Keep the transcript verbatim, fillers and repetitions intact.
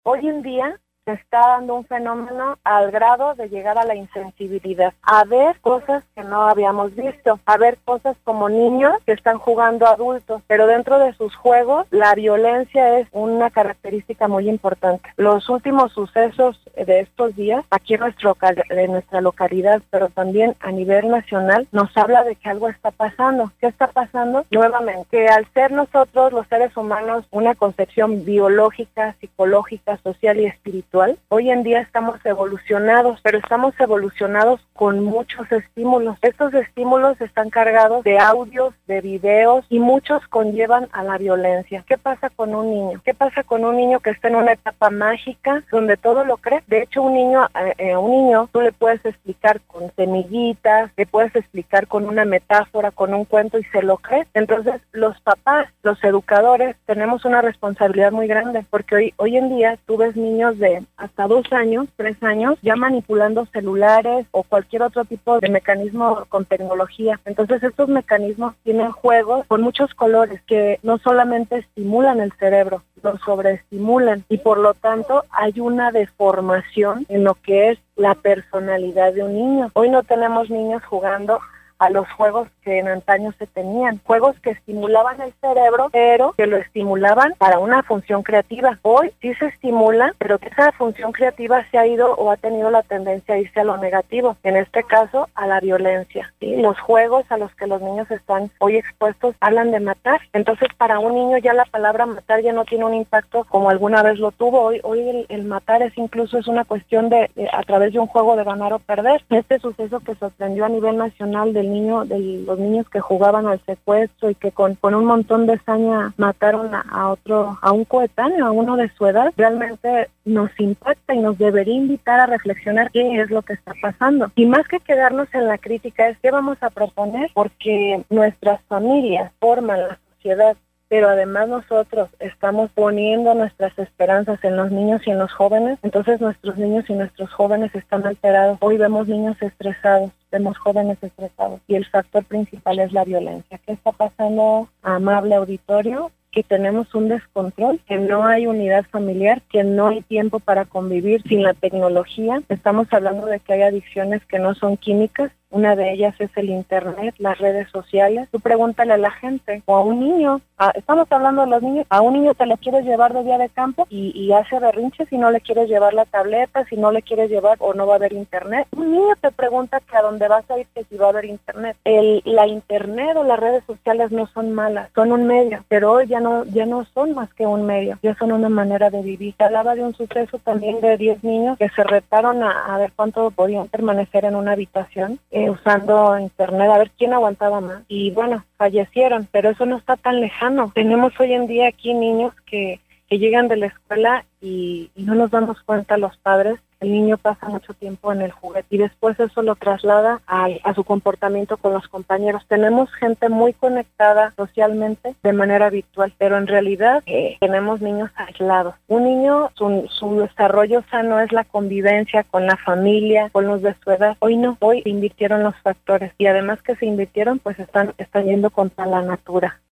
Hoy en día se está dando un fenómeno al grado de llegar a la insensibilidad, a ver cosas que no habíamos visto, a ver cosas como niños que están jugando adultos, pero dentro de sus juegos la violencia es una característica muy importante. Los últimos sucesos de estos días, aquí en, nuestro, en nuestra localidad, pero también a nivel nacional, nos habla de que algo está pasando. ¿Qué está pasando? Nuevamente, que al ser nosotros los seres humanos una concepción biológica, psicológica, social y espiritual, hoy en día estamos evolucionados, pero estamos evolucionados con muchos estímulos. Estos estímulos están cargados de audios, de videos y muchos conllevan a la violencia. ¿Qué pasa con un niño? ¿Qué pasa con un niño que está en una etapa mágica donde todo lo cree? De hecho, un niño, eh, un niño tú le puedes explicar con semillitas, le puedes explicar con una metáfora, con un cuento y se lo cree. Entonces, los papás, los educadores, tenemos una responsabilidad muy grande porque hoy, hoy en día tú ves niños de hasta dos años, tres años, ya manipulando celulares o cualquier otro tipo de mecanismo con tecnología. Entonces estos mecanismos tienen juegos con muchos colores que no solamente estimulan el cerebro, lo sobreestimulan y por lo tanto hay una deformación en lo que es la personalidad de un niño. Hoy no tenemos niños jugando a los juegos que en antaño se tenían, juegos que estimulaban el cerebro, pero que lo estimulaban para una función creativa. Hoy sí se estimula, pero que esa función creativa se ha ido o ha tenido la tendencia a irse a lo negativo, en este caso a la violencia. ¿Sí? Los juegos a los que los niños están hoy expuestos hablan de matar, entonces para un niño ya la palabra matar ya no tiene un impacto como alguna vez lo tuvo. Hoy, hoy el, el matar es incluso es una cuestión de, de a través de un juego de ganar o perder. Este suceso que sorprendió a nivel nacional del niño, de los niños que jugaban al secuestro y que con, con un montón de saña mataron a, a otro, a un coetáneo, a uno de su edad, realmente nos impacta y nos debería invitar a reflexionar qué es lo que está pasando. Y más que quedarnos en la crítica es qué vamos a proponer, porque nuestras familias forman la sociedad, pero además nosotros estamos poniendo nuestras esperanzas en los niños y en los jóvenes, entonces nuestros niños y nuestros jóvenes están alterados. Hoy vemos niños estresados, vemos jóvenes estresados y el factor principal es la violencia. ¿Qué está pasando, amable auditorio? Que tenemos un descontrol, que no hay unidad familiar, que no hay tiempo para convivir sin la tecnología. Estamos hablando de que hay adicciones que no son químicas. Una de ellas es el internet, las redes sociales. Tú pregúntale a la gente o a un niño, a, estamos hablando de los niños, a un niño te lo quieres llevar de día de campo y, y hace berrinches si no le quieres llevar la tableta, si no le quieres llevar o no va a haber internet. Un niño te pregunta que a dónde vas a ir, que si va a haber internet. El, la internet o las redes sociales no son malas, son un medio, pero hoy ya no, ya no son más que un medio, ya son una manera de vivir. Se hablaba de un suceso también de diez niños que se retaron a, a ver cuánto podían permanecer en una habitación eh, usando internet, a ver quién aguantaba más. Y bueno, fallecieron, pero eso no está tan lejano. Tenemos hoy en día aquí niños que, que llegan de la escuela y, y no nos damos cuenta los padres. El niño pasa mucho tiempo en el juguete y después eso lo traslada a, a su comportamiento con los compañeros. Tenemos gente muy conectada socialmente de manera virtual, pero en realidad eh, tenemos niños aislados. Un niño, su, su desarrollo sano es la convivencia con la familia, con los de su edad. Hoy no, hoy se invirtieron los factores y además que se invirtieron, pues están, están yendo contra la natura.